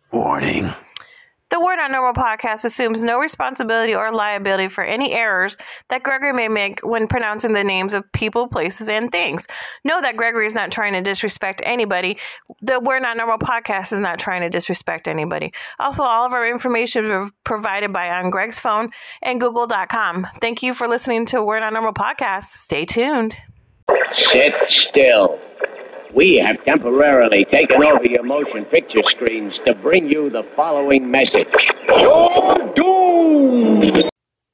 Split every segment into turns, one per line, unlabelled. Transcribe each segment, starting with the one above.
Warning. The We're Not Normal podcast assumes no responsibility or liability for any errors that Gregory may make when pronouncing the names of people, places, and things. Know that Gregory is not trying to disrespect anybody. The We're Not Normal podcast is not trying to disrespect anybody. Also, all of our information is provided by on Greg's phone and Google.com. Thank you for listening to We're Not Normal podcast. Stay tuned.
Sit still. We have temporarily taken over your motion picture screens to bring you the following message. You're doomed!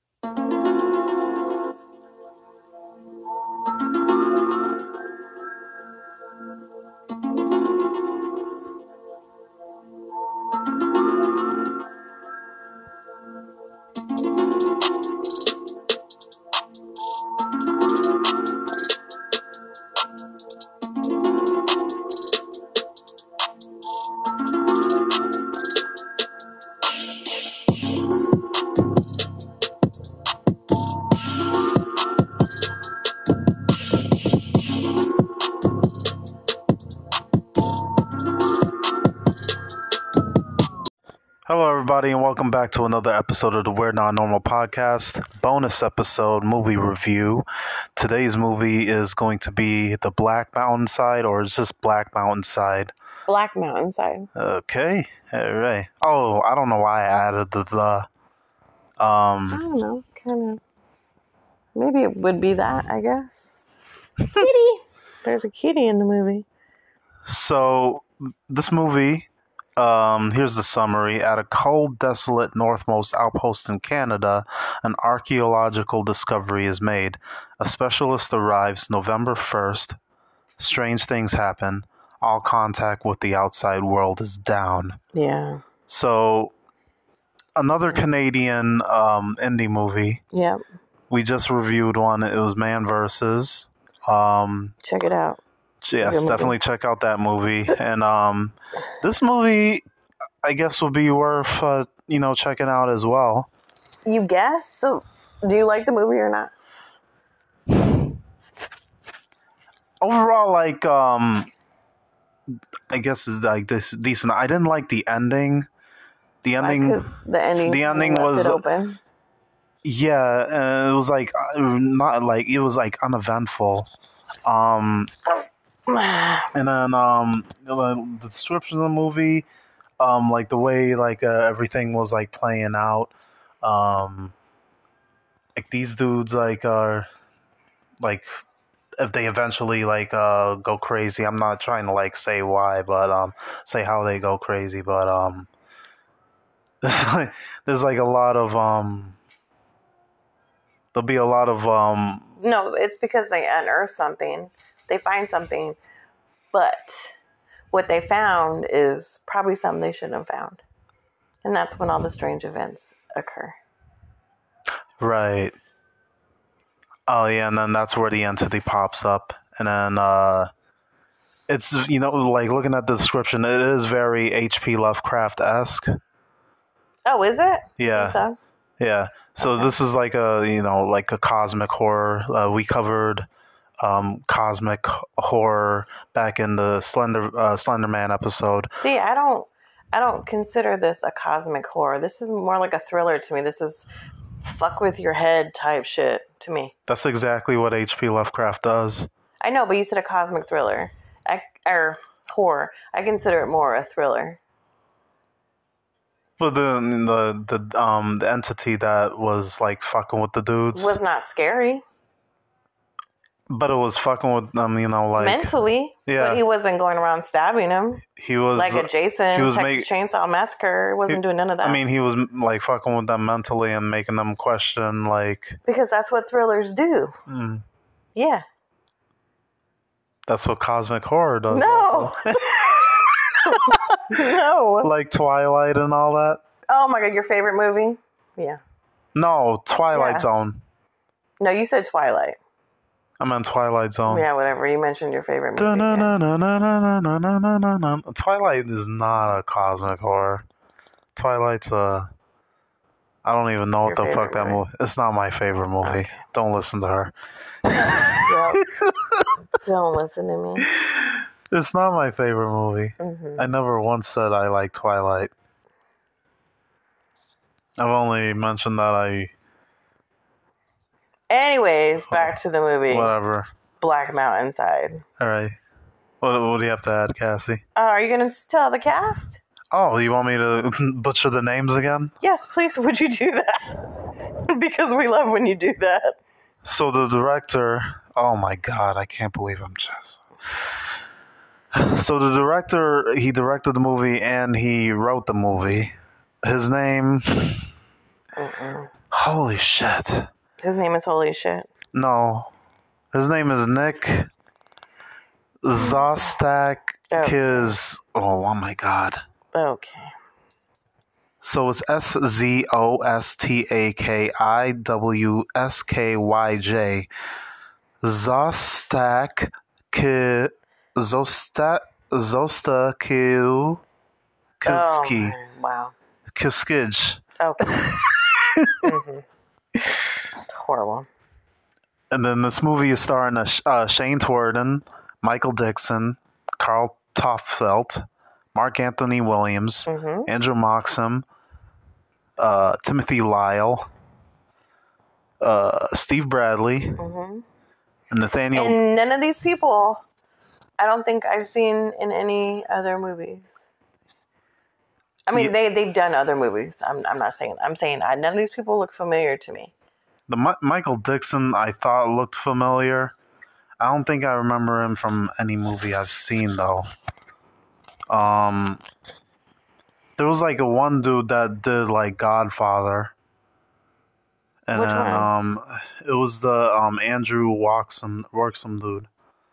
Hello, everybody, and welcome back to another episode of the We're Not Normal podcast, bonus episode movie review. Today's movie is going to be The Black Mountain Side, or is just Black Mountain Side?
Black Mountain Side.
Okay, all right. Oh, I don't know why I added the.
I don't know, kind of. Maybe it would be that, I guess. Kitty! There's a kitty in the movie.
So, this movie. Here's the summary. At a cold, desolate northmost outpost in Canada, an archaeological discovery is made. A specialist arrives November 1st. Strange things happen. All contact with the outside world is down.
Yeah.
So, another Canadian indie movie.
Yep.
We just reviewed one. It was Man vs.
Check it out.
Yes, definitely check out that movie. And this movie, I guess, will be worth checking out as well.
You guess? So, do you like the movie or not?
Overall, I guess is like this decent. I didn't like the ending. The ending was
open.
Yeah, it was like not like it was like uneventful. And then the description of the movie, like the way everything was like playing out, like these dudes are like if they eventually go crazy. I'm not trying to say why, but say how they go crazy, but there's a lot of there'll be a lot of
No, it's because they unearth something. They find something, but what they found is probably something they shouldn't have found. And that's when all the strange events occur.
Right. Oh, yeah, and then that's where the entity pops up. And then it's, looking at the description, it is very H.P. Lovecraft-esque.
Oh, is it?
Yeah.
So?
Yeah. So
okay.
This is like a cosmic horror. We covered cosmic horror back in the Slender Man episode.
See, I don't consider this a cosmic horror. This is more like a thriller to me. This is fuck with your head type shit to me.
That's exactly what H.P. Lovecraft does.
I know, but you said a cosmic thriller or horror. I consider it more a thriller.
Well, the entity that was fucking with the dudes
was not scary.
But it was fucking with them,
mentally.
Yeah.
But he wasn't going around stabbing him.
He was
like a Jason Texas Chainsaw Massacre. He wasn't doing none of that.
I mean, he was fucking with them mentally and making them question
because that's what thrillers do.
Mm.
Yeah.
That's what cosmic horror does.
No. No.
Like Twilight and all that.
Oh my God, your favorite movie? Yeah.
No, Twilight Zone.
No, you said Twilight.
I meant Twilight Zone.
Yeah, whatever. You mentioned your favorite movie.
Twilight is not a cosmic horror. Twiligh's a... I don't even know what the fuck that movie... It's not my favorite movie. Okay. Don't listen to her.
Yep. Don't listen to me.
It's not my favorite movie.
Mm-hmm.
I never once said I like Twilight. I've only mentioned that
Anyways, back to the movie.
Whatever.
Black Mountainside.
All right. What do you have to add, Cassie?
Are you going to tell the cast?
Oh, you want me to butcher the names again?
Yes, please. Would you do that? Because we love when you do that.
So the director... Oh, my God. I can't believe I'm just... So the director, he directed the movie and he wrote the movie. His name... Holy shit.
His name is Holy Shit.
No. His name is Nick Zostak. Oh my God.
Okay.
So it's Zostakiwskyj. Zostakiwski.
Oh, wow.
Kuskij.
Okay. Horrible.
And then this movie is starring Shane Tuerden, Michael Dixon, Carl Toffelt, Mark Anthony Williams, Andrew Moxham, Timothy Lyle, Steve Bradley, and Nathaniel.
And none of these people, I don't think I've seen in any other movies. I mean, they've done other movies. I'm not saying. I'm saying none of these people look familiar to me.
The Michael Dixon I thought looked familiar. I don't think I remember him from any movie I've seen though. There was like a one dude that did like Godfather. And
Which
then
one?
It was the Andrew Moxham dude.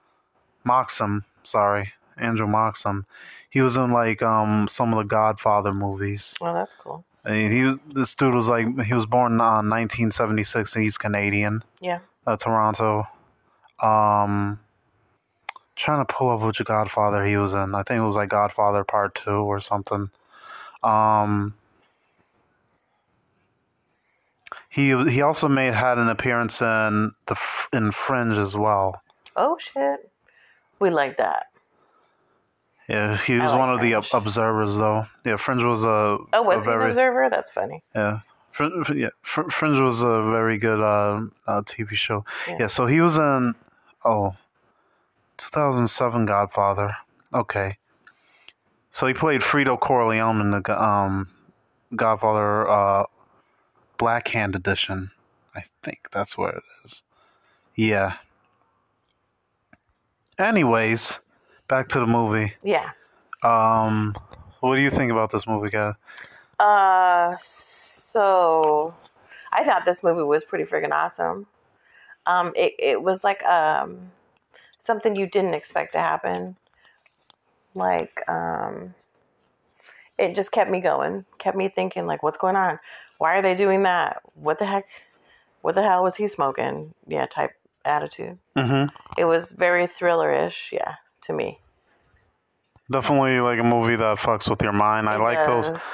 Andrew Moxham. He was in like some of the Godfather movies.
Oh, that's cool.
And this dude was like, he was born in 1976 and he's Canadian.
Yeah.
Toronto. Trying to pull up which Godfather he was in. I think it was like Godfather Part 2 or something. He also had an appearance in Fringe as well.
Oh shit. We like that.
Yeah, he was one of the observers, though. Yeah, Fringe was a...
Oh, was he an observer? That's funny.
Yeah. Fringe was a very good TV show. Yeah, so he was in... 2007 Godfather. Okay. So he played Fredo Corleone in the Godfather Black Hand Edition. I think that's what it is. Yeah. Anyways... Back to the movie.
Yeah.
What do you think about this movie, guys?
So I thought this movie was pretty freaking awesome. It was like something you didn't expect to happen. Like it just kept me going, kept me thinking like, what's going on? Why are they doing that? What the heck? What the hell was he smoking? Yeah, type attitude. It was very thriller-ish, yeah, to me.
Definitely like a movie that fucks with your mind. I like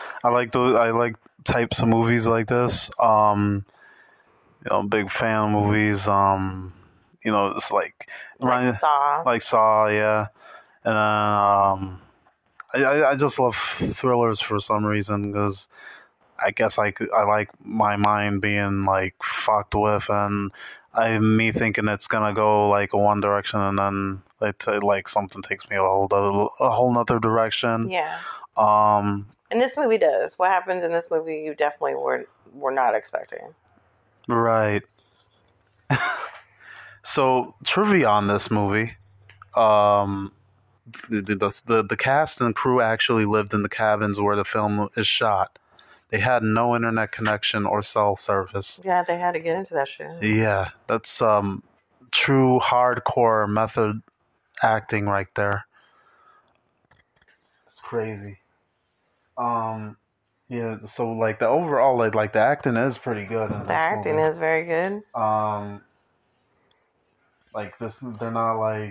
types of movies like this. Big fan of movies. It's like
Saw.
Like Saw, yeah. And I just love thrillers for some reason because I guess I like my mind being like fucked with and me thinking it's gonna go like one direction and then like something takes me a whole nother direction.
Yeah.
And
this movie does. What happens in this movie you definitely were not expecting.
Right. So trivia on this movie. The cast and crew actually lived in the cabins where the film is shot. They had no internet connection or cell service.
Yeah, they had to get into that shit.
Yeah, that's true hardcore method acting right there. It's crazy. Yeah, so like the overall like the acting is pretty good in this
The acting
movie.
is very good.
Like this, they're not like.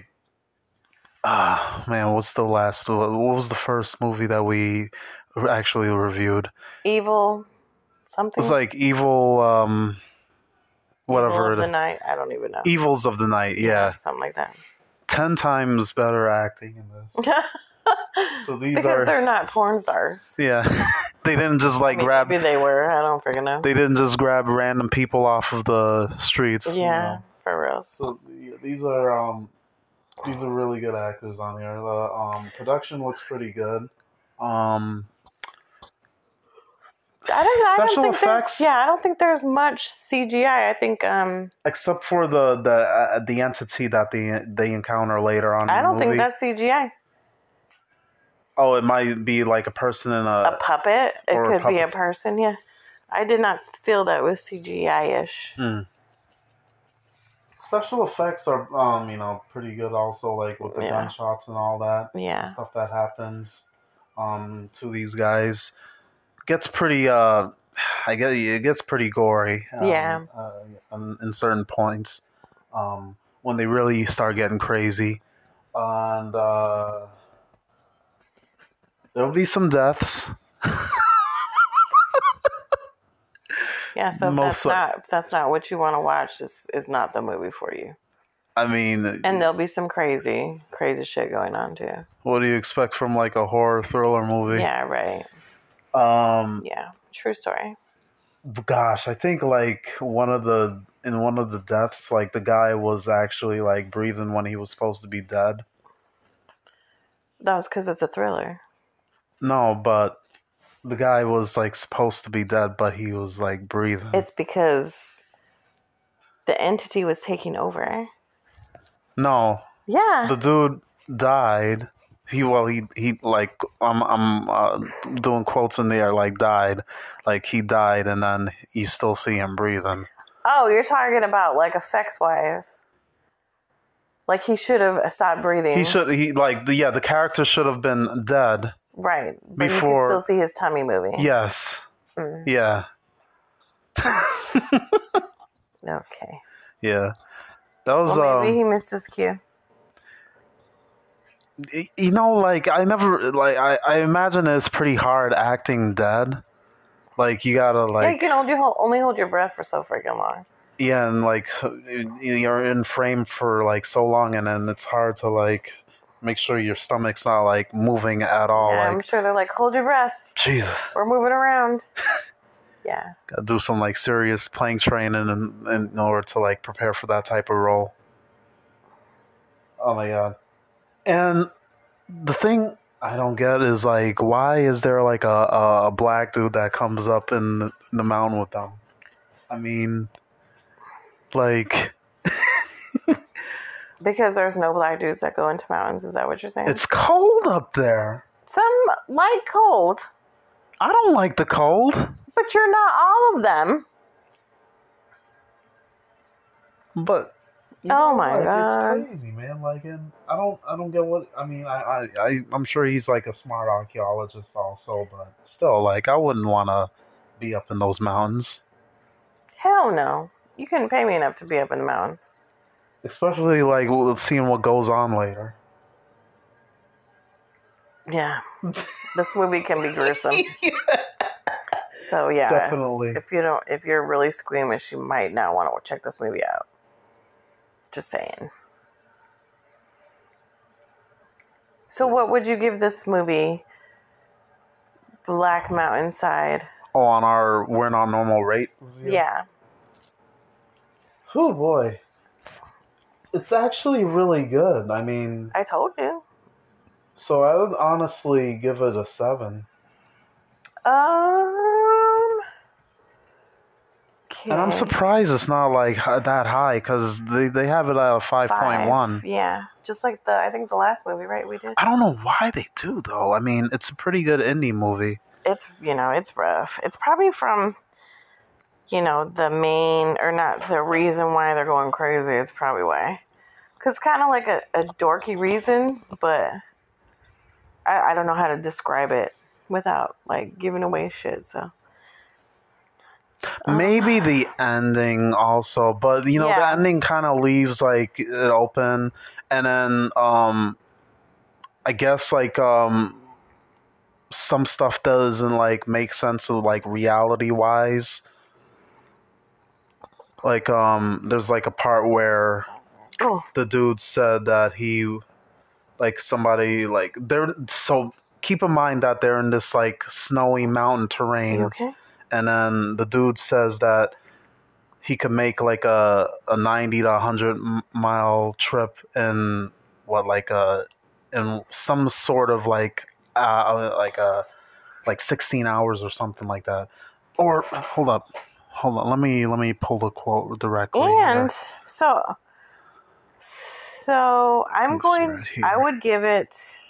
Man, what was the first movie that we actually reviewed?
Evil something?
It was like Evil, whatever.
Evil of the Night? I don't even know.
Evils of the Night, yeah.
Something like that.
10 times better acting in this. So these
because they're not porn stars.
Yeah. They didn't just like grab.
Maybe they were. I don't freaking know.
They didn't just grab random people off of the streets.
Yeah, for real.
So these are really good actors on here. The production looks pretty good. Special effects.
I don't think there's much CGI. I think
except for the entity that they encounter later on.
I
in the
don't think
movie.
that's CGI.
Oh, it might be like a person in
A puppet. It
or a
could be a
puppet.
person. Yeah, I did not feel that was CGI-ish.
Special effects are pretty good also, like with the gunshots and all that.
Yeah.
Stuff that happens to these guys gets pretty it gets pretty gory. In certain points. When they really start getting crazy. And there'll be some deaths.
Yeah, so if that's not what you want to watch, this is not the movie for you.
I mean,
and there'll be some crazy shit going on too.
What do you expect from like a horror thriller movie?
Yeah, right. Yeah, true story.
Gosh, I think like one of the deaths, like the guy was actually like breathing when he was supposed to be dead.
That was because it's a thriller.
No, but the guy was like supposed to be dead, but he was like breathing.
It's because the entity was taking over.
No.
Yeah.
The dude died. He like I'm doing quotes in the air, like died, like he died, and then you still see him breathing.
Oh, you're talking about like effects wise. Like he should have stopped breathing.
The character should have been dead.
Right. But
Before,
you can still see his tummy moving.
Yes. Yeah.
Okay.
Yeah. That was
maybe he missed his cue.
You know, like I imagine it's pretty hard acting dead. Like you gotta like
you can only hold your breath for so freaking long.
Yeah, and like you're in frame for like so long, and then it's hard to like make sure your stomach's not like moving at all.
Yeah,
like,
I'm sure they're like, hold your breath.
Jesus,
we're moving around. Yeah,
gotta do some like serious playing training in order to like prepare for that type of role. Oh my god. And the thing I don't get is like, why is there like a black dude that comes up in the mountain with them? I mean, like,
because there's no black dudes that go into mountains. Is that what you're saying?
It's cold up there.
Some like cold.
I don't like the cold.
But you're not all of them.
But.
Oh my god!
It's crazy, man. Like, and I don't get what I mean. I'm sure he's like a smart archaeologist, also, but still, like, I wouldn't want to be up in those mountains.
Hell no! You couldn't pay me enough to be up in the mountains.
Especially like seeing what goes on later.
Yeah, this movie can be gruesome. So yeah,
definitely.
If you're really squeamish, you might not want to check this movie out. Just saying. So what would you give this movie, Black Mountainside?
Oh, we're not normal rate review?
Yeah.
Oh boy. It's actually really good. I mean,
I told you.
So I would honestly give it a 7.
Okay.
And I'm surprised it's not like that high because they have it at a 5.1.
Yeah, just like I think the last movie, right? We did.
I don't know why they do though. I mean, it's a pretty good indie movie.
It's it's rough. It's probably from the main or not the reason why they're going crazy. It's probably why, because it's kind of like a dorky reason, but I don't know how to describe it without like giving away shit. So.
Maybe the ending also, but the ending kind of leaves like it open, and then I guess like some stuff doesn't like make sense of like reality wise. Like there's like a part where the dude said that he like somebody like they're so keep in mind that they're in this like snowy mountain terrain.
Okay.
And then the dude says that he could make like a 90 to 100 mile trip in in some sort of like 16 hours or something like that. Or hold on, let me pull the quote directly.
And so I'm
It's
going.
right here.
I would give it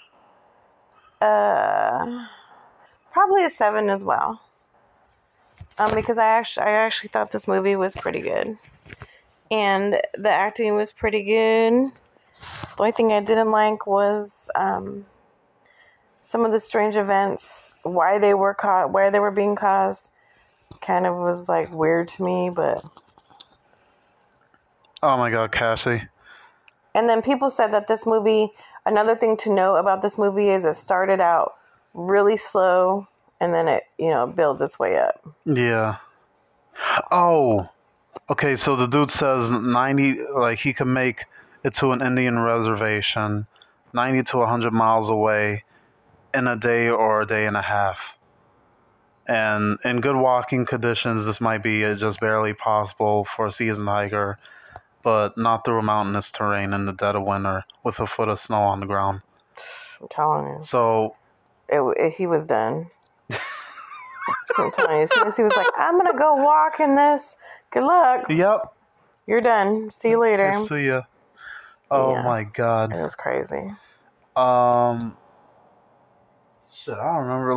probably a 7 as well. Because I actually thought this movie was pretty good, and the acting was pretty good. The only thing I didn't like was some of the strange events, why they were being caused, kind of was like weird to me. But
oh my God, Cassie!
and then people said that this movie. Another thing to know about this movie is it started out really slow. And then it, builds its way up.
Yeah. Oh. Okay, so the dude says 90, like he can make it to an Indian reservation 90 to 100 miles away in a day or a day and a half. And in good walking conditions, this might be just barely possible for a seasoned hiker, but not through a mountainous terrain in the dead of winter with a foot of snow on the ground.
I'm telling you.
So
he was done. I'm telling you, as soon as he was like, I'm going to go walk in this. Good luck.
Yep.
You're done. See you later.
See ya. Oh
Yeah.
my God.
It was crazy.
Shit, I don't remember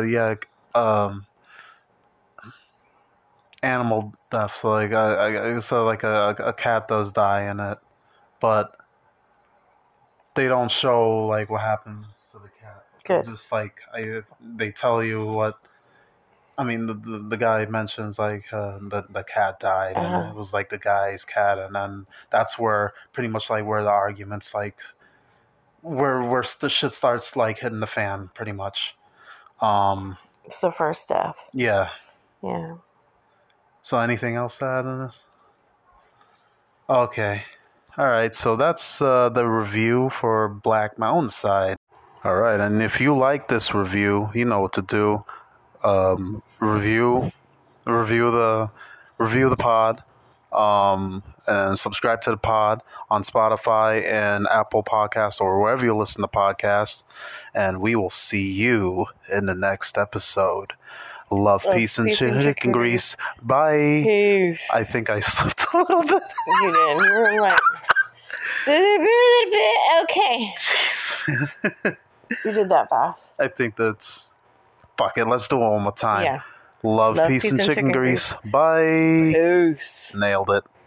animal deaths. Like I said, like a cat does die in it, but they don't show like what happens to the cat.
Good.
Just like they tell you what. I mean, the guy mentions like the cat died, and it was like the guy's cat, and then that's where pretty much like where the arguments like where the shit starts like hitting the fan, pretty much.
It's the first death.
Yeah.
Yeah.
So anything else to add in this? Okay. All right. So that's the review for Black Mountainside. All right, and if you like this review, you know what to do. Review the pod, and subscribe to the pod on Spotify and Apple Podcasts or wherever you listen to podcasts, and we will see you in the next episode. Love, peace, and chicken grease. Bye.
Peace.
I think I slipped a little bit.
You did. You were like, okay.
Jeez.
You did that fast.
I think that's... Fuck it, let's do it one more time.
Yeah.
Love, peace, and chicken grease. Bye.
Peace.
Nailed it.